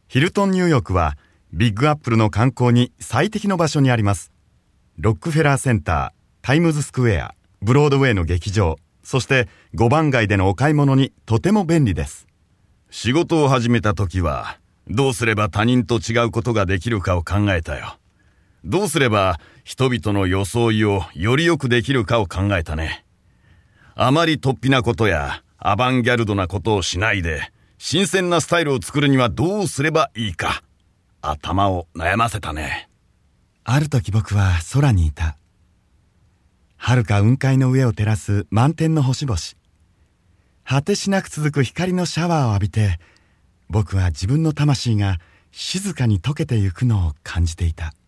ヒルトンニューヨークはビッグアップルの観光に最適の場所にあります。ロックフェラーセンター、タイムズスクエア、ブロードウェイの劇場、そして5番街でのお買い物にとても便利です。 仕事を始めた時は、どうすれば他人と違うことができるかを考えたよ。どうすれば人々の装いをよりよくできるかを考えたね。あまり突飛なことやアバンギャルドなことをしないで、新鮮なスタイルを作るにはどうすればいいか。頭を悩ませたね。 ある時僕は空にいた。遥か雲海の上を照らす満天の星々。果てしなく続く光のシャワーを浴びて、僕は自分の魂が静かに溶けてゆくのを感じていた。